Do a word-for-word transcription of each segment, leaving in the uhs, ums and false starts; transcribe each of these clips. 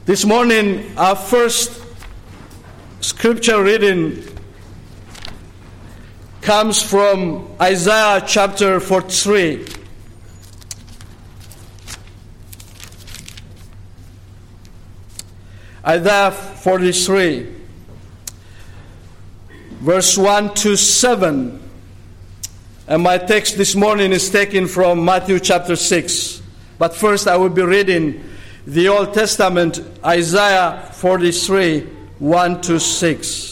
This morning, our first scripture reading comes from Isaiah chapter forty-three. Isaiah forty-three, verse one to seven. And my text this morning is taken from Matthew chapter six. But first I will be reading the Old Testament, Isaiah forty-three, one to six.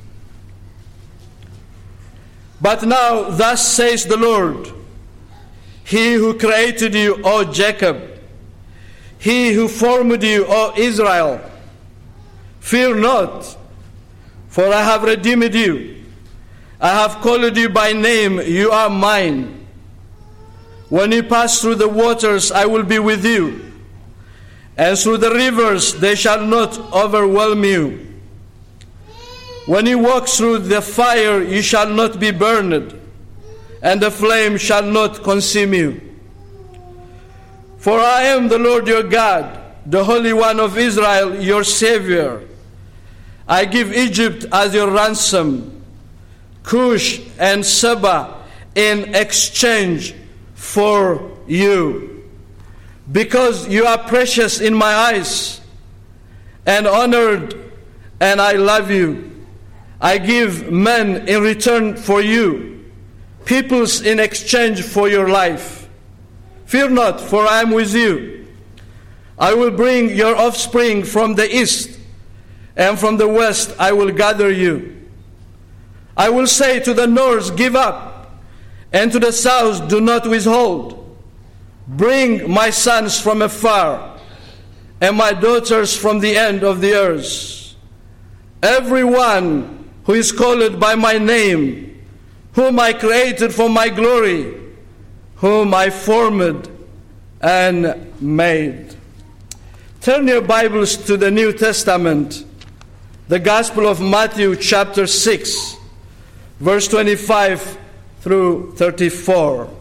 But now thus says the Lord, He who created you, O Jacob, He who formed you, O Israel, fear not, for I have redeemed you. I have called you by name, you are mine. When you pass through the waters, I will be with you. And through the rivers, they shall not overwhelm you. When you walk through the fire, you shall not be burned, and the flame shall not consume you. For I am the Lord your God, the Holy One of Israel, your Savior. I give Egypt as your ransom, Cush and Seba in exchange for you. Because you are precious in my eyes and honored, and I love you. I give men in return for you, peoples in exchange for your life. Fear not, for I am with you. I will bring your offspring from the east, and from the west I will gather you. I will say to the north, give up, and to the south, do not withhold. Bring my sons from afar, and my daughters from the end of the earth. Everyone who is called by my name, whom I created for my glory, whom I formed and made. Turn your Bibles to the New Testament, the Gospel of Matthew chapter six, verse twenty-five through thirty-four.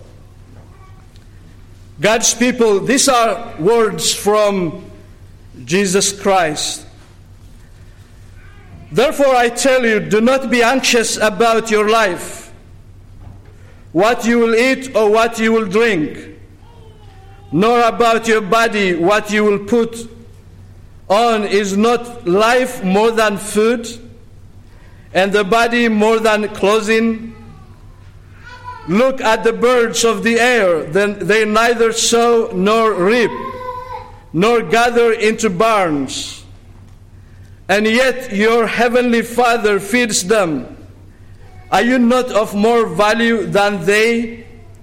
God's people, these are words from Jesus Christ. Therefore I tell you, do not be anxious about your life, what you will eat or what you will drink, nor about your body, what you will put on. Is not life more than food, and the body more than clothing? Look at the birds of the air, then they neither sow nor reap, nor gather into barns, and yet your heavenly Father feeds them. Are you not of more value than they?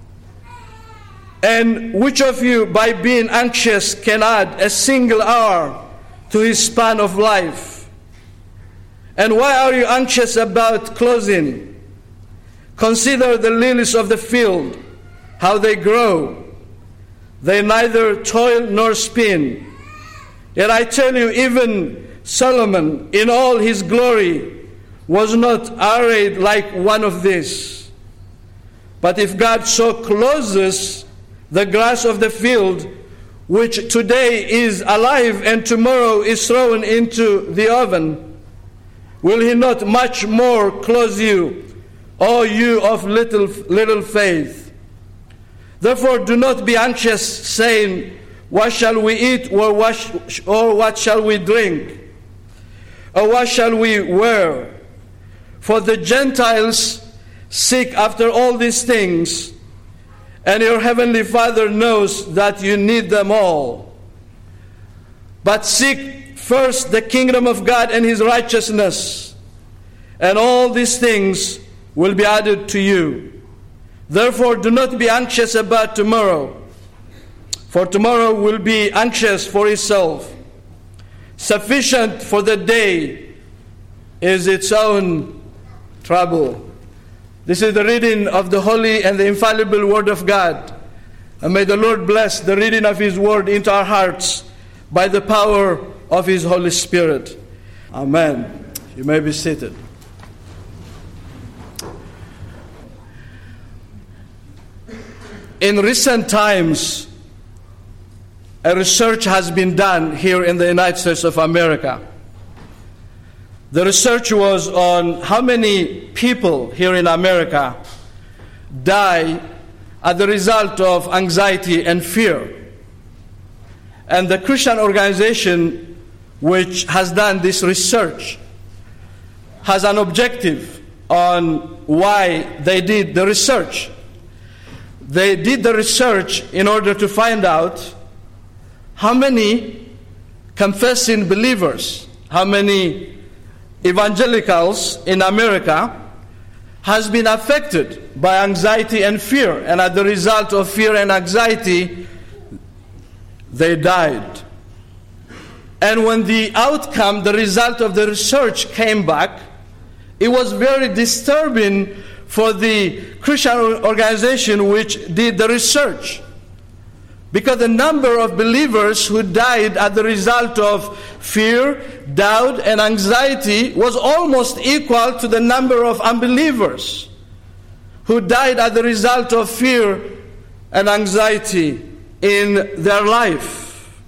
And which of you, by being anxious, can add a single hour to his span of life? And why are you anxious about clothing? Consider the lilies of the field, how they grow. They neither toil nor spin. Yet I tell you, even Solomon in all his glory was not arrayed like one of these. But if God so clothes the grass of the field, which today is alive and tomorrow is thrown into the oven, will he not much more clothe you, O you of little little faith? Therefore do not be anxious, saying, what shall we eat, or what, or what shall we drink? Or what shall we wear? For the Gentiles seek after all these things, and your heavenly Father knows that you need them all. But seek first the kingdom of God and his righteousness, and all these things will be added to you. Therefore do not be anxious about tomorrow, for tomorrow will be anxious for itself. Sufficient for the day is its own trouble. This is the reading of the holy and the infallible Word of God. And may the Lord bless the reading of His Word into our hearts by the power of His Holy Spirit. Amen. You may be seated. In recent times, a research has been done here in the United States of America. The research was on how many people here in America die as the result of anxiety and fear. And the Christian organization which has done this research has an objective on why they did the research. They did the research in order to find out how many confessing believers, how many evangelicals in America has been affected by anxiety and fear, and as the result of fear and anxiety, they died. And when the outcome, the result of the research came back, it was very disturbing for the Christian organization which did the research. Because the number of believers who died as the result of fear, doubt, and anxiety was almost equal to the number of unbelievers who died as the result of fear and anxiety in their life.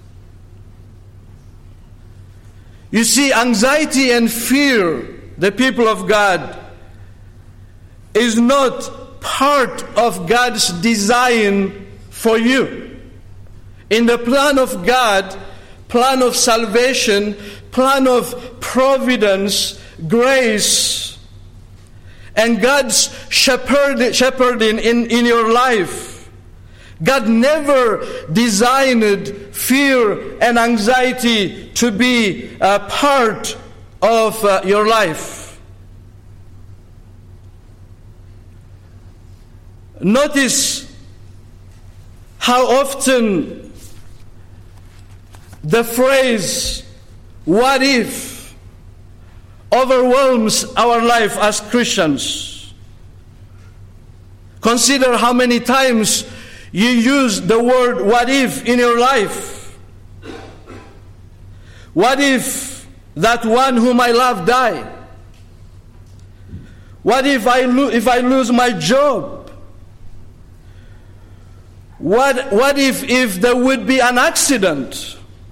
You see, anxiety and fear, the people of God, is not part of God's design for you. In the plan of God, plan of salvation, plan of providence, grace, and God's shepherd, shepherding in, in your life, God never designed fear and anxiety to be a part of uh, your life. Notice how often the phrase, what if, overwhelms our life as Christians. Consider how many times you use the word what if in your life. What if that one whom I love die? What if I, lo- if I lose my job? What, what if, if there would be an accident?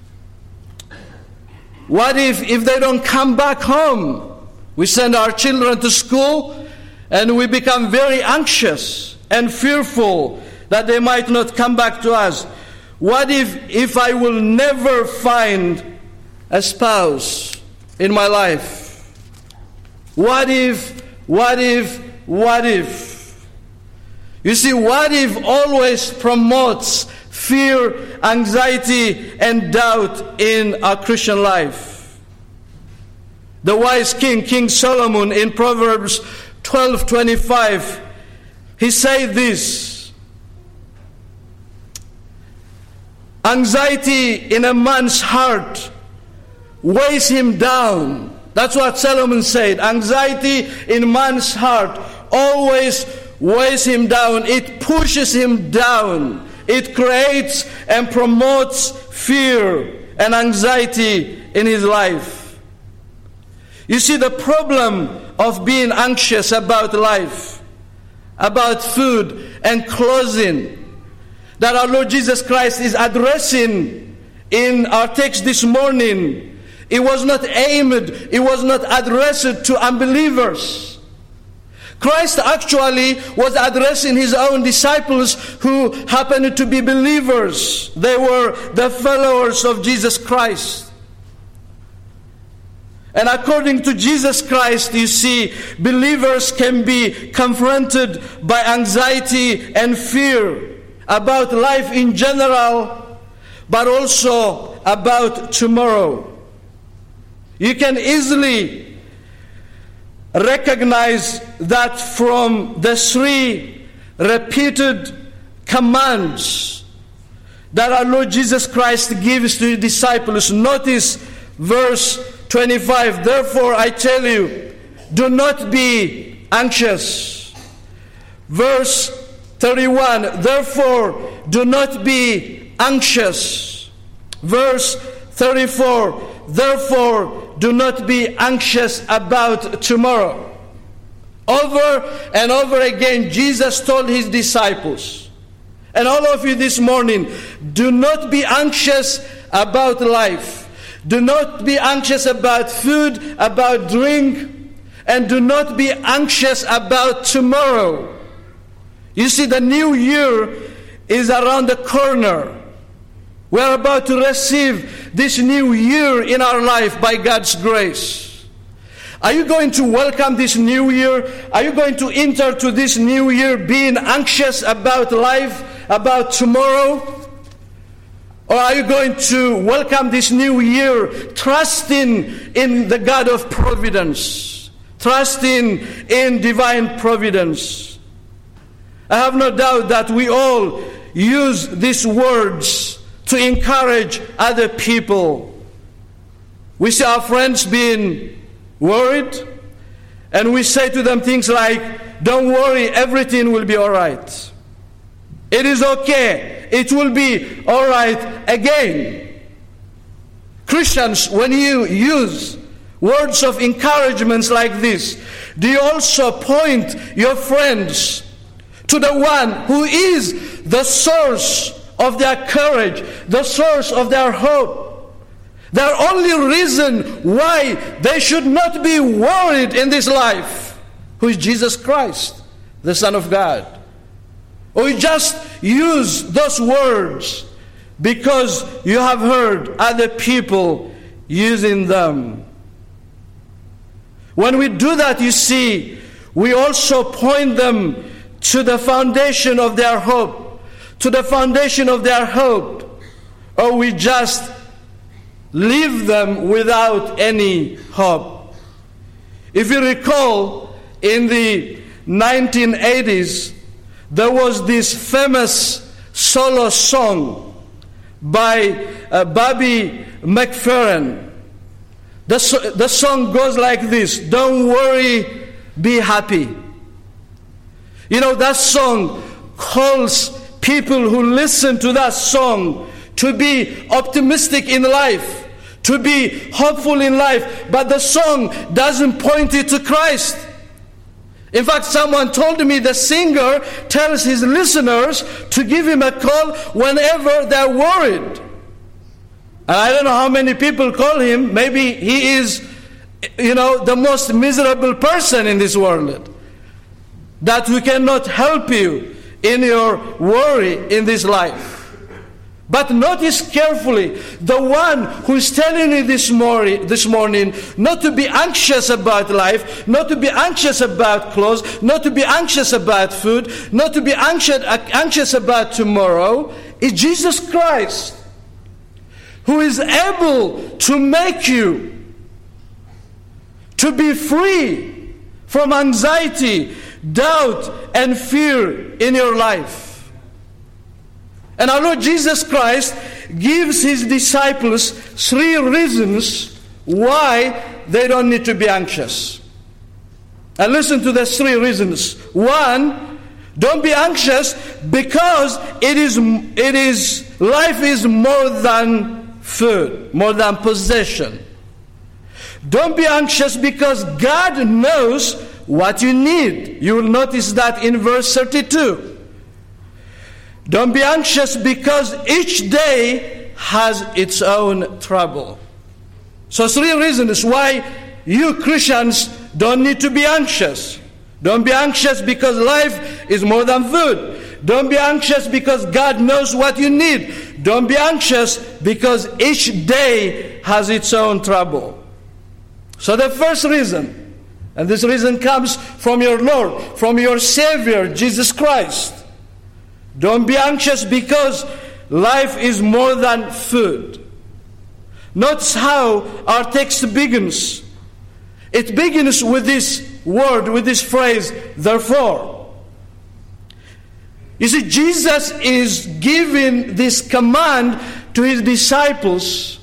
What if, if they don't come back home? We send our children to school and we become very anxious and fearful that they might not come back to us. What if, if I will never find a spouse in my life? What if, what if, what if? You see, what if always promotes fear, anxiety, and doubt in our Christian life. The wise king, King Solomon, in Proverbs twelve twenty-five, he said this: anxiety in a man's heart weighs him down. That's what Solomon said. Anxiety in man's heart always weighs him down. It pushes him down. It creates and promotes fear and anxiety in his life. You see, the problem of being anxious about life, about food and clothing, that our Lord Jesus Christ is addressing in our text this morning, it was not aimed, it was not addressed to unbelievers. Christ actually was addressing his own disciples who happened to be believers. They were the followers of Jesus Christ. And according to Jesus Christ, you see, believers can be confronted by anxiety and fear about life in general, but also about tomorrow. You can easily recognize that from the three repeated commands that our Lord Jesus Christ gives to his disciples. Notice verse twenty-five. Therefore I tell you, do not be anxious. Verse thirty-one. Therefore do not be anxious. Verse thirty-four. Therefore do not be anxious about tomorrow. Over and over again, Jesus told his disciples, And all of you this morning, do not be anxious about life. Do not be anxious about food, about drink, and do not be anxious about tomorrow. You see, the new year is around the corner. We are about to receive this new year in our life by God's grace. Are you going to welcome this new year? Are you going to enter to this new year being anxious about life, about tomorrow? Or are you going to welcome this new year trusting in the God of providence, trusting in divine providence? I have no doubt that we all use these words to encourage other people. We see our friends being worried, and we say to them things like, don't worry, everything will be all right. It is okay. It will be all right again. Christians, when you use words of encouragement like this, do you also point your friends to the one who is the source of their courage, the source of their hope? Their only reason why they should not be worried in this life, who is Jesus Christ, the Son of God. Or you just use those words because you have heard other people using them. When we do that, you see, we also point them to the foundation of their hope, to the foundation of their hope, or we just leave them without any hope. If you recall, in the nineteen eighties, there was this famous solo song by uh, Bobby McFerrin. The, so- the song goes like this: don't worry, be happy. You know, that song calls people who listen to that song to be optimistic in life, to be hopeful in life, but the song doesn't point it to Christ. In fact, someone told me the singer tells his listeners to give him a call whenever they're worried. And I don't know how many people call him. Maybe he is, you know, the most miserable person in this world, that we cannot help you in your worry in this life. But notice carefully, the one who is telling you this morning, this morning not to be anxious about life, not to be anxious about clothes, not to be anxious about food, not to be anxious, anxious about tomorrow, is Jesus Christ, who is able to make you to be free from anxiety, doubt, and fear in your life. And our Lord Jesus Christ gives his disciples three reasons why they don't need to be anxious. And listen to these three reasons. One, don't be anxious because it is, it is, life is more than food, more than possession. Don't be anxious because God knows what you need. You will notice that in verse thirty-two. Don't be anxious because each day has its own trouble. So three reasons why you Christians don't need to be anxious. Don't be anxious because life is more than food. Don't be anxious because God knows what you need. Don't be anxious because each day has its own trouble. So the first reason, and this reason comes from your Lord, from your Savior, Jesus Christ. Don't be anxious because life is more than food. Notice how our text begins. It begins with this word, with this phrase, therefore. You see, Jesus is giving this command to his disciples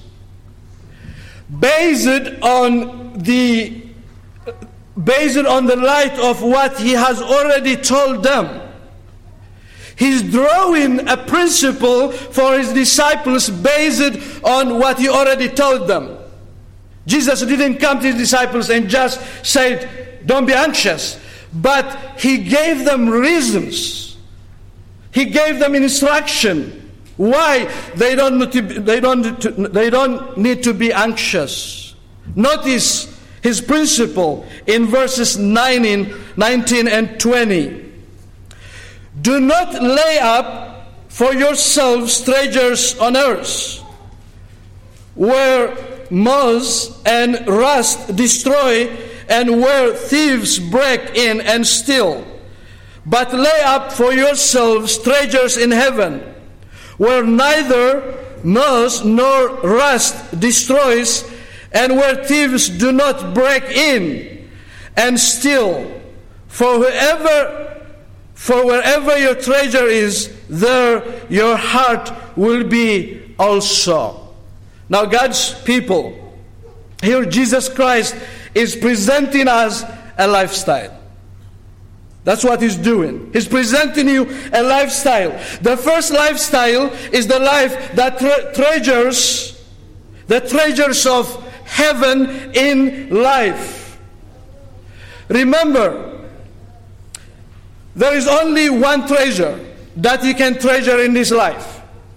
based on the based on the light of what he has already told them. He's drawing a principle for his disciples based on what he already told them. Jesus didn't come to his disciples and just said, don't be anxious. But he gave them reasons He gave them instruction why they don't need to, they don't they don't need to be anxious. Notice his principle in verses nineteen, nineteen and twenty. Do not lay up for yourselves treasures on earth, where moths and rust destroy, and where thieves break in and steal. But lay up for yourselves treasures in heaven, where neither moth nor rust destroys, and where thieves do not break in and steal. For whoever, for wherever your treasure is, there your heart will be also. Now, God's people, here Jesus Christ is presenting us a lifestyle. That's what he's doing. He's presenting you a lifestyle. The first lifestyle is the life that tre- treasures, the treasures of heaven in life. Remember, there is only one treasure that you can treasure in this life.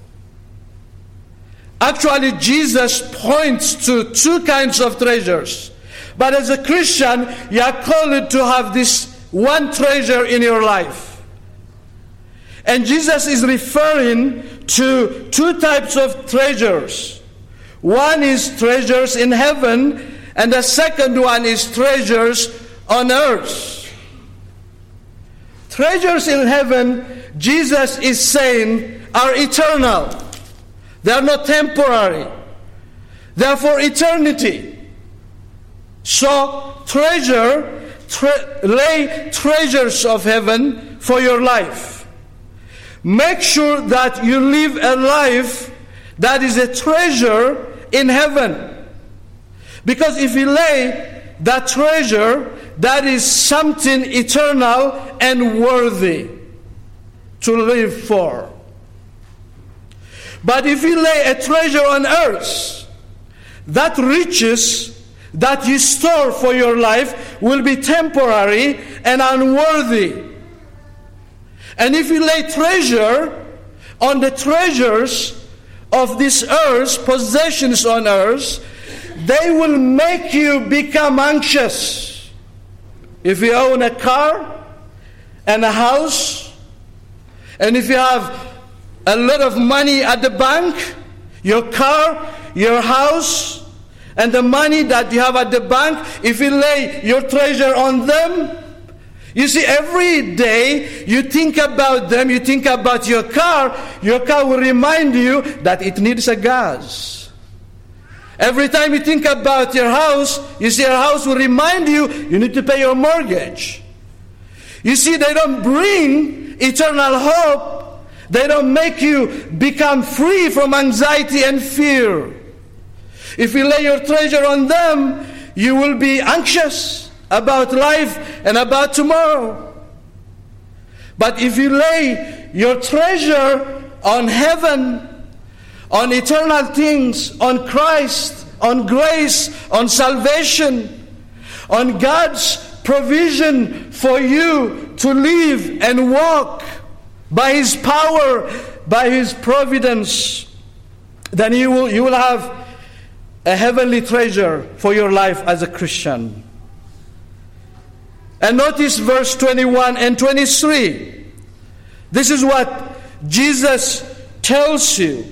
Actually, Jesus points to two kinds of treasures. But as a Christian, you are called to have this one treasure in your life. And Jesus is referring to two types of treasures. One is treasures in heaven, and the second one is treasures on earth. Treasures in heaven, Jesus is saying, are eternal. They are not temporary. They are for eternity. So, treasure, tre- lay treasures of heaven for your life. Make sure that you live a life that is a treasure in heaven. Because if you lay that treasure, that is something eternal and worthy to live for. But if you lay a treasure on earth, that riches that you store for your life will be temporary and unworthy. And if you lay treasure on the treasures of this earth, possessions on earth, they will make you become anxious. If you own a car and a house, and if you have a lot of money at the bank, your car, your house, and the money that you have at the bank, if you lay your treasure on them, you see, every day you think about them, you think about your car, your car will remind you that it needs a gas. Every time you think about your house, you see, your house will remind you, you need to pay your mortgage. You see, they don't bring eternal hope. They don't make you become free from anxiety and fear. If you lay your treasure on them, you will be anxious about life and about tomorrow. But if you lay your treasure on heaven, on eternal things, on Christ, on grace, on salvation, on God's provision for you to live and walk by His power, by His providence, then you will, you will have a heavenly treasure for your life as a Christian. And notice verse twenty-one and twenty-three. This is what Jesus tells you.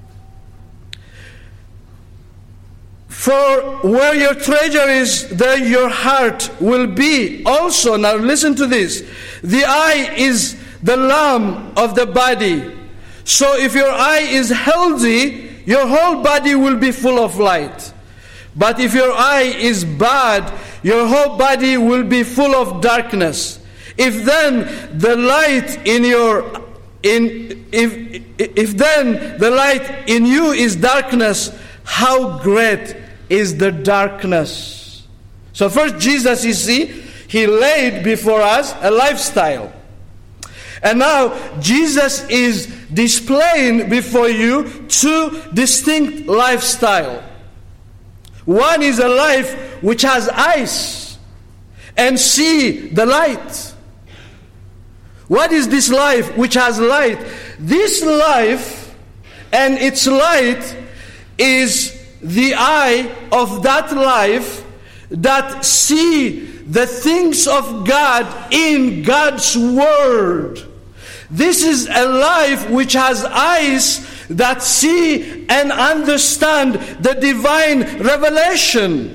For where your treasure is, there your heart will be also. Now listen to this. The eye is the lamp of the body. So if your eye is healthy, your whole body will be full of light. But if your eye is bad, your whole body will be full of darkness. If then the light in your in if if then the light in you is darkness, how great is the darkness. So first Jesus, you see, He laid before us a lifestyle. And now Jesus is displaying before you two distinct lifestyles. One is a life which has eyes and see the light. What is this life which has light? This life and its light is the eye of that life that see the things of God in God's Word. This is a life which has eyes that see and understand the divine revelation.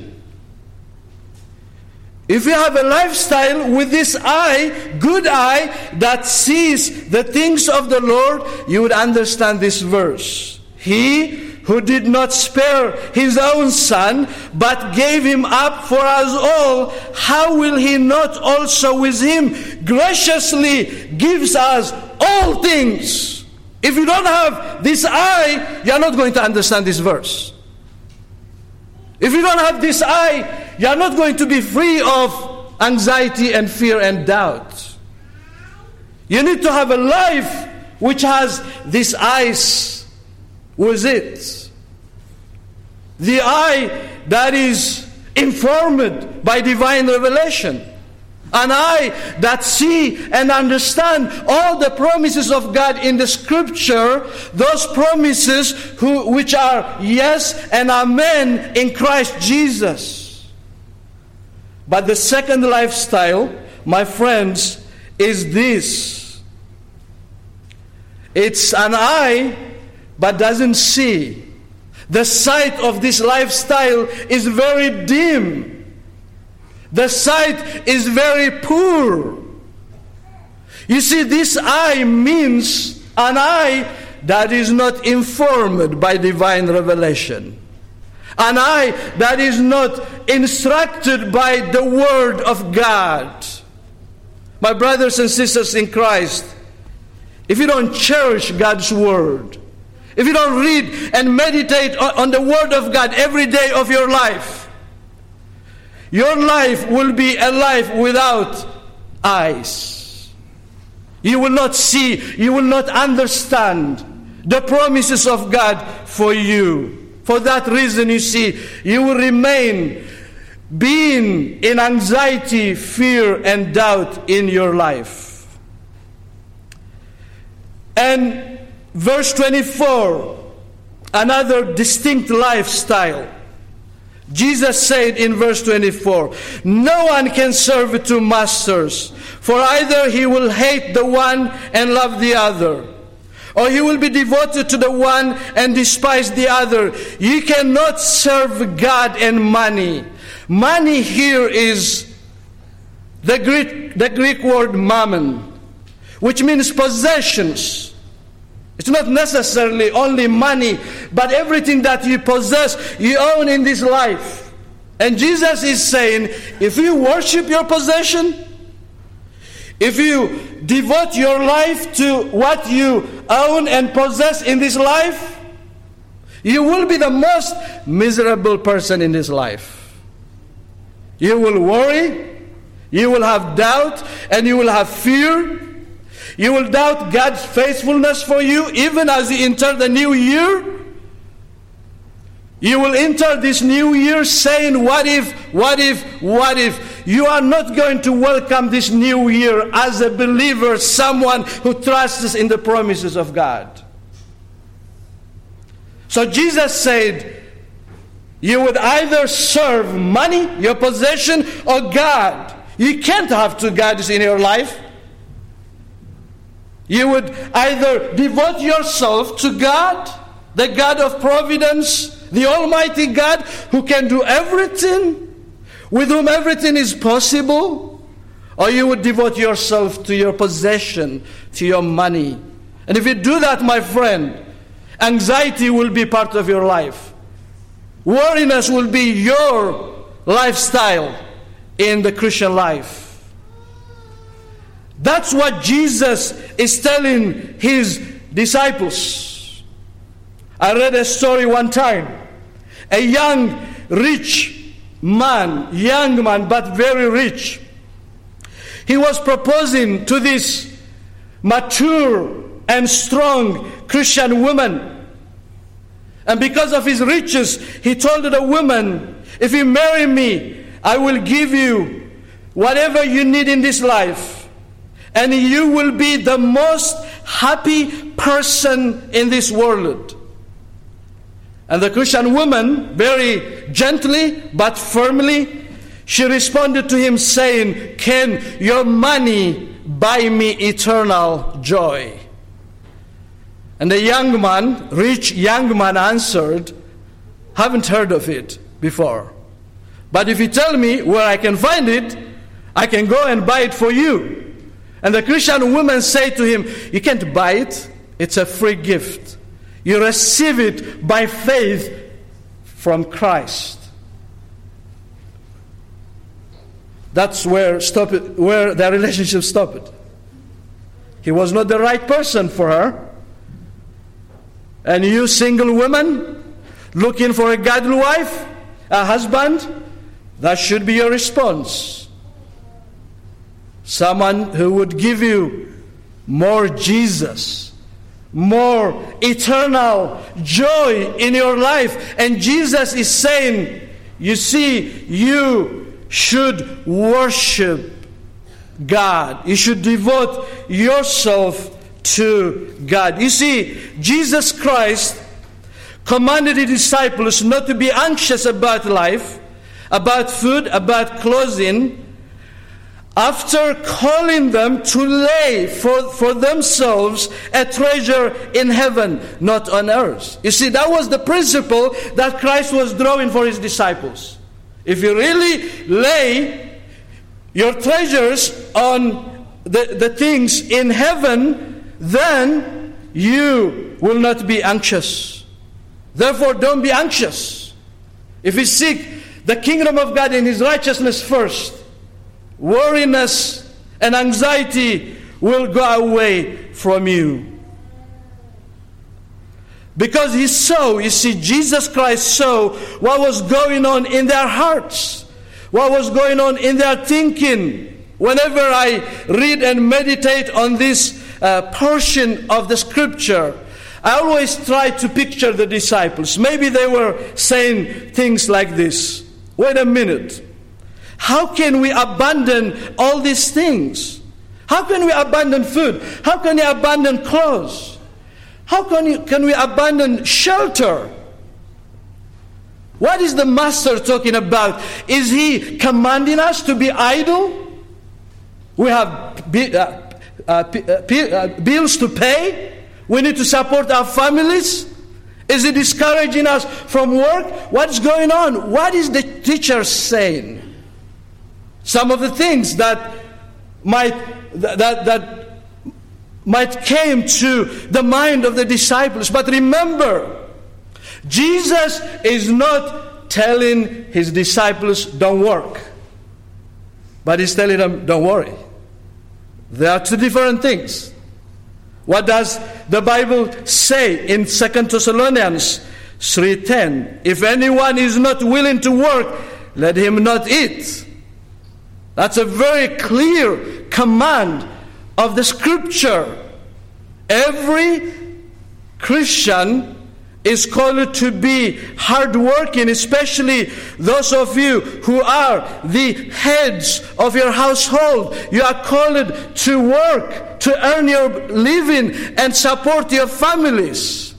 If you have a lifestyle with this eye, good eye, that sees the things of the Lord, you would understand this verse. He who did not spare his own son, but gave him up for us all, how will he not also with him graciously gives us all things? If you don't have this eye, you are not going to understand this verse. If you don't have this eye, you are not going to be free of anxiety and fear and doubt. You need to have a life which has these eyes with it. The eye that is informed by divine revelation. An eye that see and understand all the promises of God in the Scripture, those promises who, which are yes and amen in Christ Jesus. But the second lifestyle, my friends, is this. It's an eye but doesn't see. The sight of this lifestyle is very dim. The sight is very poor. You see, this eye means an eye that is not informed by divine revelation. An eye that is not instructed by the Word of God. My brothers and sisters in Christ, if you don't cherish God's Word, if you don't read and meditate on the Word of God every day of your life, your life will be a life without eyes. You will not see, you will not understand the promises of God for you. For that reason, you see, you will remain being in anxiety, fear, and doubt in your life. And verse twenty-four, another distinct lifestyle. Jesus said in verse twenty-four, no one can serve two masters, for either he will hate the one and love the other, or he will be devoted to the one and despise the other. You cannot serve God and money. Money here is the Greek, the Greek word mammon, which means possessions. It's not necessarily only money, but everything that you possess, you own in this life. And Jesus is saying, if you worship your possession, if you devote your life to what you own and possess in this life, you will be the most miserable person in this life. You will worry, you will have doubt, and you will have fear. You will doubt God's faithfulness for you even as you enter the new year. You will enter this new year saying, what if, what if, what if? You are not going to welcome this new year as a believer, someone who trusts in the promises of God. So Jesus said, you would either serve money, your possession, or God. You can't have two gods in your life. You would either devote yourself to God, the God of providence, the Almighty God who can do everything, with whom everything is possible, or you would devote yourself to your possession, to your money. And if you do that, my friend, anxiety will be part of your life. Worriness will be your lifestyle in the Christian life. That's what Jesus is telling his disciples. I read a story one time. A young, rich man, young man, but very rich. He was proposing to this mature and strong Christian woman. And because of his riches, he told the woman, if you marry me, I will give you whatever you need in this life. and you will be the most happy person in this world. And the Christian woman, very gently but firmly, she responded to him saying, "Can your money buy me eternal joy?" And the young man, rich young man answered, "Haven't heard of it before. But if you tell me where I can find it, I can go and buy it for you." And the Christian woman said to him, "You can't buy it. It's a free gift. You receive it by faith from Christ." That's where stop it, where their relationship stopped. He was not the right person for her. And you single woman looking for a godly wife, a husband, that should be your response. Someone who would give you more Jesus, more eternal joy in your life. And Jesus is saying, you see, you should worship God. You should devote yourself to God. You see, Jesus Christ commanded his disciples not to be anxious about life, about food, about clothing, after calling them to lay for, for themselves a treasure in heaven, not on earth. You see, that was the principle that Christ was drawing for his disciples. If you really lay your treasures on the, the things in heaven, then you will not be anxious. Therefore, don't be anxious. If you seek the kingdom of God and his righteousness first, worriness and anxiety will go away from you. Because he saw, you see, Jesus Christ saw what was going on in their hearts, what was going on in their thinking. Whenever I read and meditate on this uh, portion of the scripture, I always try to picture the disciples. Maybe they were saying things like this. Wait a minute. How can we abandon all these things? How can we abandon food? How can we abandon clothes? How can, you, can we abandon shelter? What is the master talking about? Is he commanding us to be idle? We have bi- uh, uh, uh, bills to pay. We need to support our families. Is he discouraging us from work? What's going on? What is the teacher saying? Some of the things that might that that might came to the mind of the disciples. But remember, Jesus is not telling his disciples, don't work. But he's telling them, don't worry. There are two different things. What does the Bible say in Second Thessalonians three ten? If anyone is not willing to work, let him not eat. That's a very clear command of the scripture. Every Christian is called to be hardworking, especially those of you who are the heads of your household. You are called to work, to earn your living and support your families.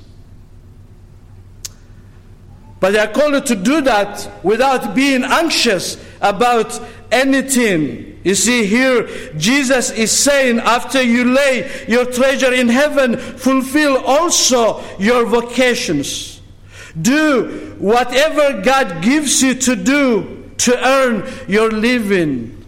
But they are called to do that without being anxious about anything. You see, here Jesus is saying, after you lay your treasure in heaven, fulfill also your vocations. Do whatever God gives you to do to earn your living.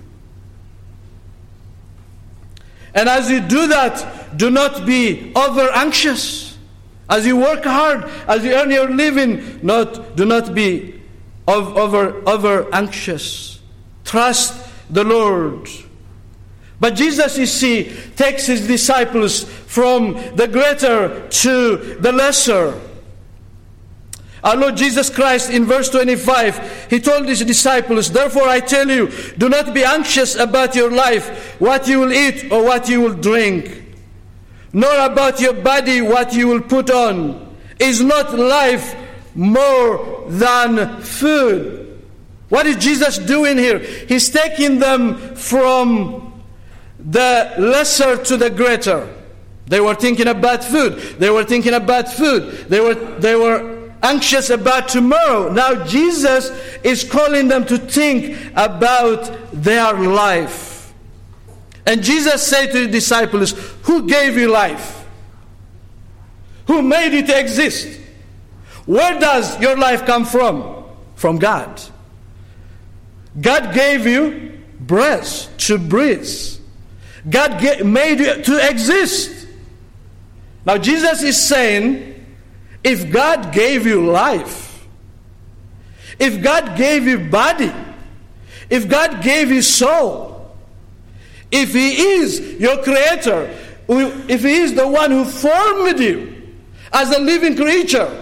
And as you do that, do not be over anxious. As you work hard, as you earn your living, not, do not be over, over anxious. Trust the Lord. But Jesus, you see, takes his disciples from the greater to the lesser. Our Lord Jesus Christ, in verse twenty-five, he told his disciples, therefore I tell you, do not be anxious about your life, what you will eat or what you will drink, nor about your body, what you will put on. Is not life more than food? What is Jesus doing here? He's taking them from the lesser to the greater. They were thinking about food. They were thinking about food. They were, they were anxious about tomorrow. Now Jesus is calling them to think about their life. And Jesus said to the disciples, who gave you life? Who made it exist? Where does your life come from? From God. God gave you breath to breathe. God gave, made you to exist. Now Jesus is saying, if God gave you life, if God gave you body, if God gave you soul, if He is your creator, if He is the one who formed you as a living creature,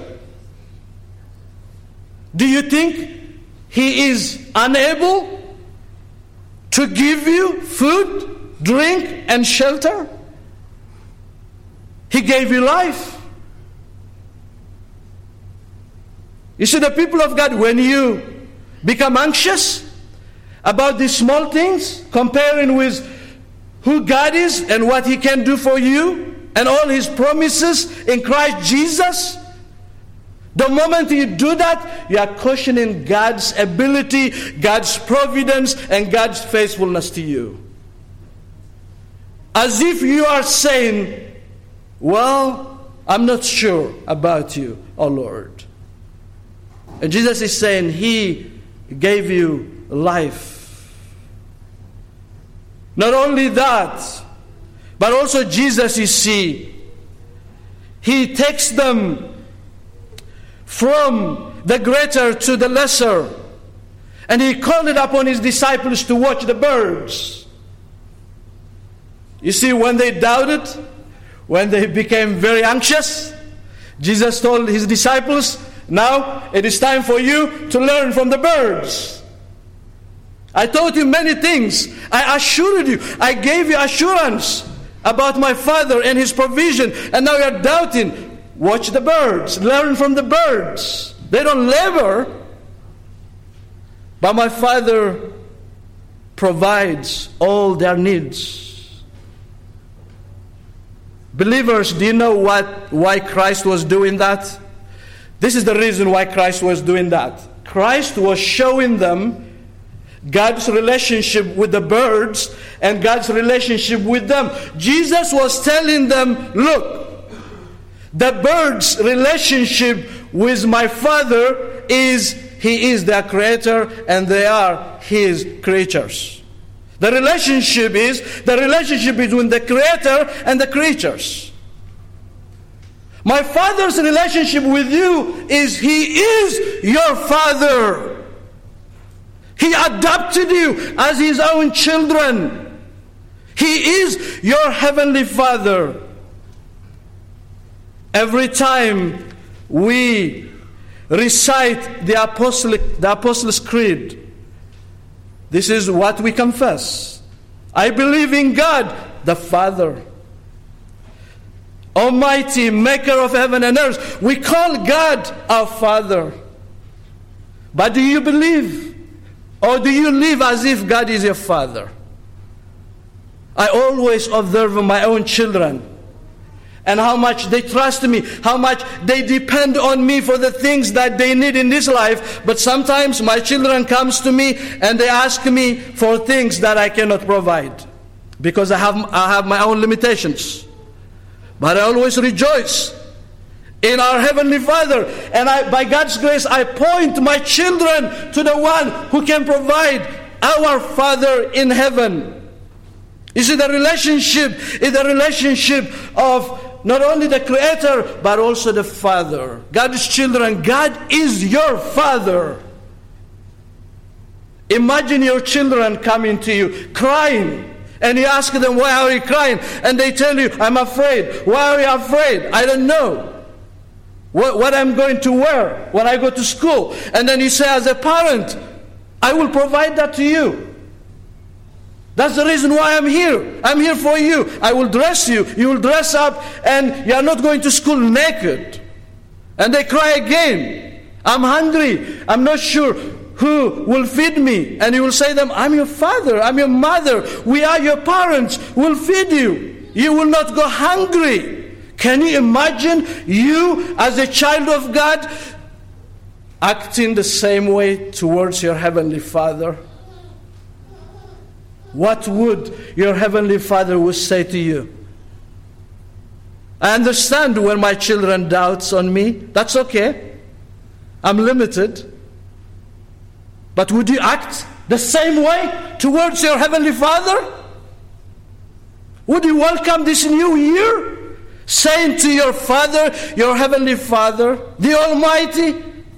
do you think He is unable to give you food, drink, and shelter? He gave you life. You see, the people of God, when you become anxious about these small things, comparing with who God is and what He can do for you and all His promises in Christ Jesus, the moment you do that, you are questioning God's ability, God's providence, and God's faithfulness to you. As if you are saying, well, I'm not sure about you, oh Lord. And Jesus is saying, He gave you life. Not only that, but also Jesus, you see, He takes them from the greater to the lesser. And He called it upon His disciples to watch the birds. You see, when they doubted, when they became very anxious, Jesus told His disciples, now it is time for you to learn from the birds. I taught you many things. I assured you. I gave you assurance about my Father and His provision. And now you are doubting. Watch the birds. Learn from the birds. They don't labor. But my Father provides all their needs. Believers, do you know what why Christ was doing that? This is the reason why Christ was doing that. Christ was showing them God's relationship with the birds and God's relationship with them. Jesus was telling them, look, the bird's relationship with my Father is He is their creator and they are His creatures. The relationship is the relationship between the creator and the creatures. My Father's relationship with you is He is your Father. He adopted you as His own children. He is your Heavenly Father. Every time we recite the Apostolic, the Apostles' Creed, this is what we confess. I believe in God, the Father, Almighty, Maker of heaven and earth. We call God our Father. But do you believe? Or do you live as if God is your Father? I always observe my own children and how much they trust me, how much they depend on me for the things that they need in this life. But sometimes my children comes to me and they ask me for things that I cannot provide because I have, I have my own limitations. But I always rejoice in our Heavenly Father. And I, by God's grace, I point my children to the one who can provide, our Father in heaven. You see, the relationship is the relationship of not only the Creator, but also the Father. God's children, God is your Father. Imagine your children coming to you, crying. And you ask them, why are you crying? And they tell you, I'm afraid. Why are you afraid? I don't know what, what I'm going to wear when I go to school. And then you say, as a parent, I will provide that to you. That's the reason why I'm here. I'm here for you. I will dress you. You will dress up and you are not going to school naked. And they cry again. I'm hungry. I'm not sure who will feed me? And you will say to them, I'm your father, I'm your mother, we are your parents, we'll feed you. You will not go hungry. Can you imagine you as a child of God acting the same way towards your Heavenly Father? What would your Heavenly Father would say to you? I understand when my children doubts on me. That's okay. I'm limited. But would you act the same way towards your Heavenly Father? Would you welcome this new year, saying to your Father, your Heavenly Father, the Almighty,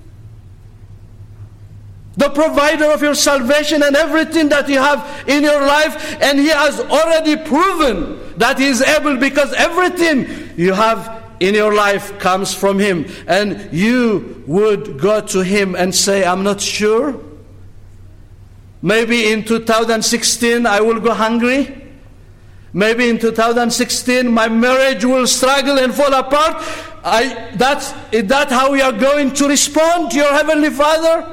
the provider of your salvation and everything that you have in your life, and He has already proven that He is able, because everything you have in your life comes from Him, and you would go to Him and say, I'm not sure. Maybe in two thousand sixteen I will go hungry. Maybe in two thousand sixteen my marriage will struggle and fall apart. I, that's, is that how you are going to respond to your Heavenly Father?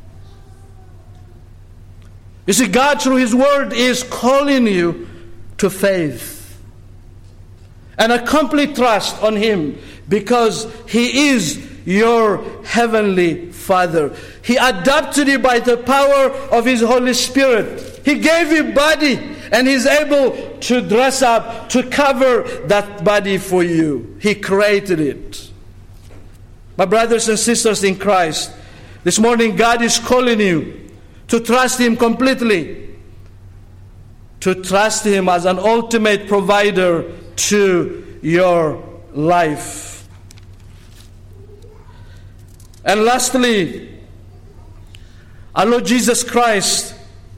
You see, God through His Word is calling you to faith and a complete trust on Him, because He is your Heavenly Father. He adopted you by the power of His Holy Spirit. He gave you body, and He's able to dress up, to cover that body for you. He created it. My brothers and sisters in Christ, this morning God is calling you to trust Him completely, to trust Him as an ultimate provider to your life. And lastly, our Lord Jesus Christ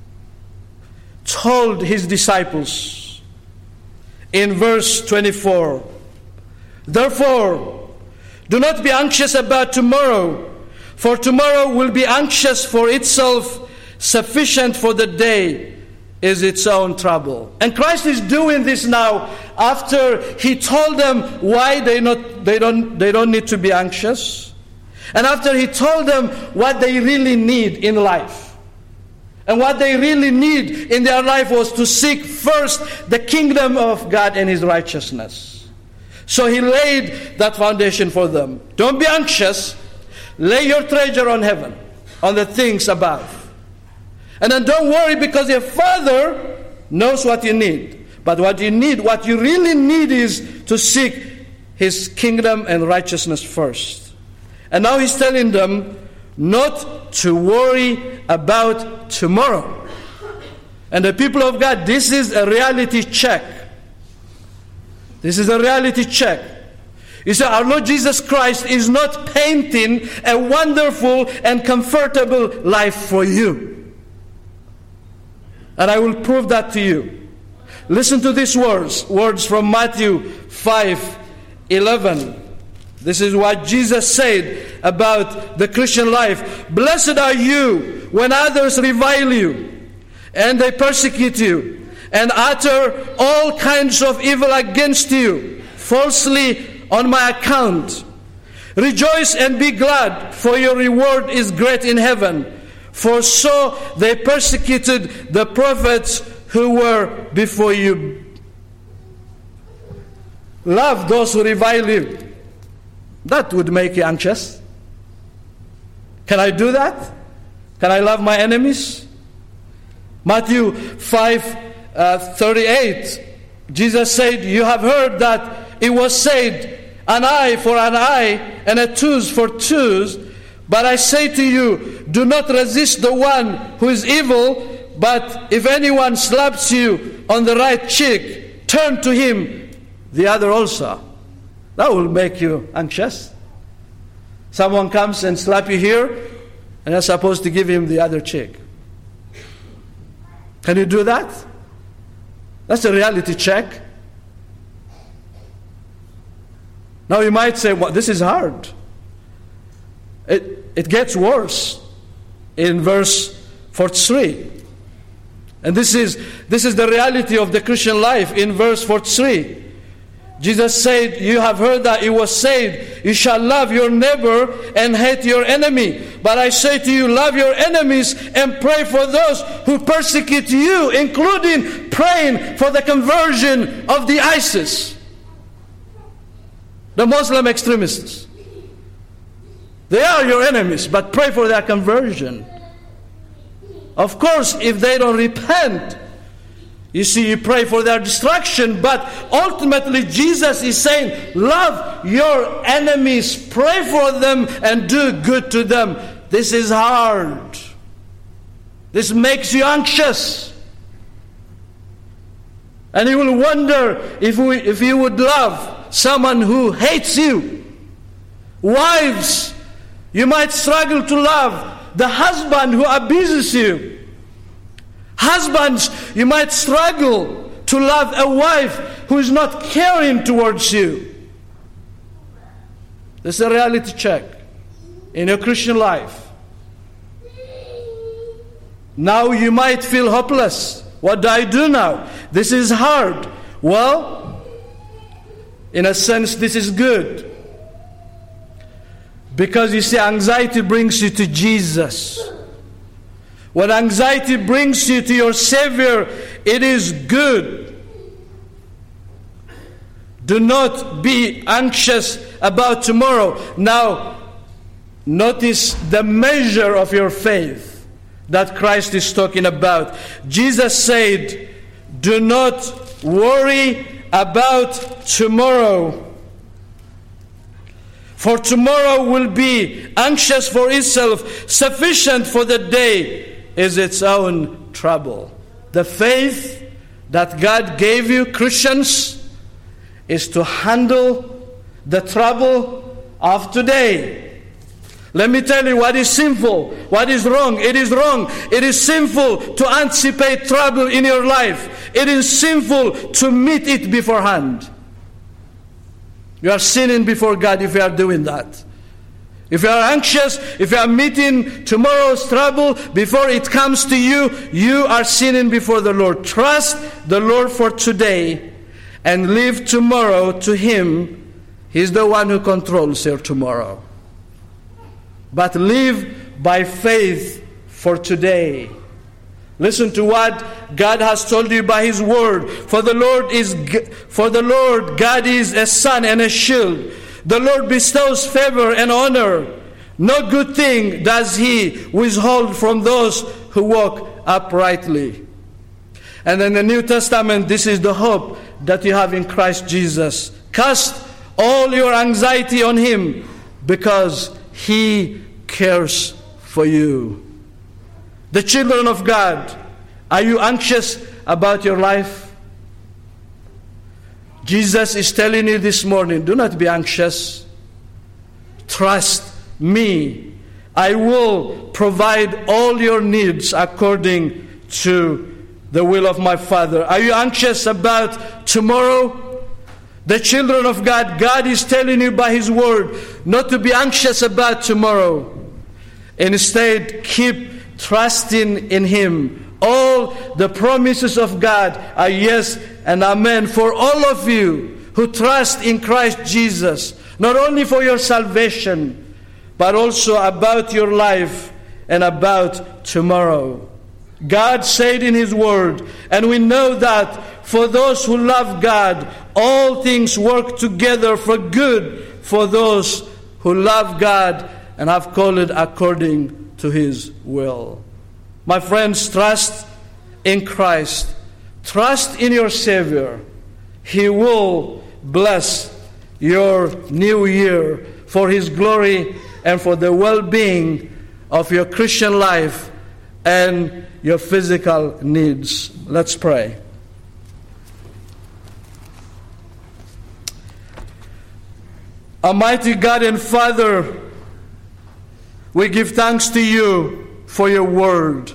told His disciples in verse twenty-four, therefore, do not be anxious about tomorrow, for tomorrow will be anxious for itself. Sufficient for the day is its own trouble. And Christ is doing this now after He told them why they not they don't they don't need to be anxious. And after He told them what they really need in life. And what they really need in their life was to seek first the kingdom of God and His righteousness. So He laid that foundation for them. Don't be anxious. Lay your treasure on heaven, on the things above. And then don't worry, because your Father knows what you need. But what you need, what you really need is to seek His kingdom and righteousness first. And now He's telling them not to worry about tomorrow. And the people of God, this is a reality check. This is a reality check. You see, our Lord Jesus Christ is not painting a wonderful and comfortable life for you. And I will prove that to you. Listen to these words, words from Matthew five eleven. This is what Jesus said about the Christian life. Blessed are you when others revile you, and they persecute you, and utter all kinds of evil against you, falsely on my account. Rejoice and be glad, for your reward is great in heaven. For so they persecuted the prophets who were before you. Love those who revile you. That would make you anxious. Can I do that? Can I love my enemies? Matthew five thirty-eight. Jesus said, you have heard that it was said, an eye for an eye and a tooth for tooth. But I say to you, do not resist the one who is evil, but if anyone slaps you on the right cheek, turn to him the other also. That will make you anxious. Someone comes and slap you here, and you're supposed to give him the other cheek. Can you do that? That's a reality check. Now you might say, well, this is hard. It, it gets worse in verse forty-three. And this is, this is the reality of the Christian life in verse forty-three. Jesus said, you have heard that it was said, you shall love your neighbor and hate your enemy. But I say to you, love your enemies and pray for those who persecute you, including praying for the conversion of the ISIS, the Muslim extremists. They are your enemies, but pray for their conversion. Of course, if they don't repent, you see, you pray for their destruction, but ultimately Jesus is saying, love your enemies, pray for them, and do good to them. This is hard. This makes you anxious. And you will wonder if, we, if you would love someone who hates you. Wives, you might struggle to love the husband who abuses you. Husbands, you might struggle to love a wife who is not caring towards you. This is a reality check in your Christian life. Now you might feel hopeless. What do I do now? This is hard. Well, in a sense, this is good. Because you see, anxiety brings you to Jesus. When anxiety brings you to your Savior, it is good. Do not be anxious about tomorrow. Now, notice the measure of your faith that Christ is talking about. Jesus said, do not worry about tomorrow. For tomorrow will be anxious for itself. Sufficient for the day is its own trouble. The faith that God gave you, Christians, is to handle the trouble of today. Let me tell you what is sinful, what is wrong. It is wrong. It is sinful to anticipate trouble in your life. It is sinful to meet it beforehand. You are sinning before God if you are doing that. If you are anxious, if you are meeting tomorrow's trouble before it comes to you, you are sinning before the Lord. Trust the Lord for today and leave tomorrow to Him. He's the one who controls your tomorrow. But live by faith for today. Listen to what God has told you by His word. For the Lord is for the Lord God is a sun and a shield. The Lord bestows favor and honor. No good thing does He withhold from those who walk uprightly. And in the New Testament, this is the hope that you have in Christ Jesus. Cast all your anxiety on Him because He cares for you. The children of God, are you anxious about your life? Jesus is telling you this morning, do not be anxious. Trust me. I will provide all your needs according to the will of my Father. Are you anxious about tomorrow? The children of God, God is telling you by His word not to be anxious about tomorrow. Instead, keep trusting in Him. All the promises of God are yes and amen for all of you who trust in Christ Jesus, not only for your salvation, but also about your life and about tomorrow. God said in His word, and we know that for those who love God, all things work together for good for those who love God and have called according to His will. My friends, trust in Christ. Trust in your Savior. He will bless your new year for His glory and for the well-being of your Christian life and your physical needs. Let's pray. Almighty God and Father, we give thanks to You for Your word.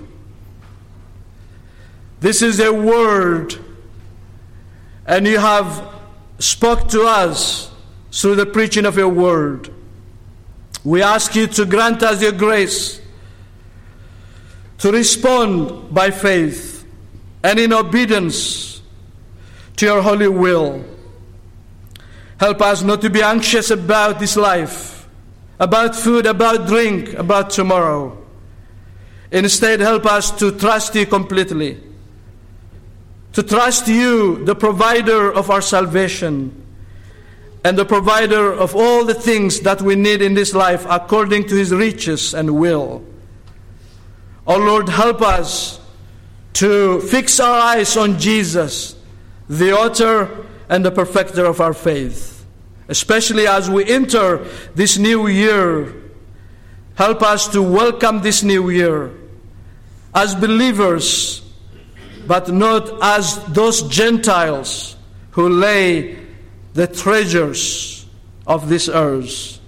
This is a word, and You have spoke to us through the preaching of Your word. We ask You to grant us Your grace to respond by faith and in obedience to Your holy will. Help us not to be anxious about this life, about food, about drink, about tomorrow. Instead, help us to trust you completely, to trust you, the provider of our salvation, and the provider of all the things that we need in this life according to his riches and will. Oh Lord, help us to fix our eyes on Jesus, the author and the perfecter of our faith. Especially as we enter this new year, help us to welcome this new year as believers, but not as those Gentiles who lay the treasures of this earth.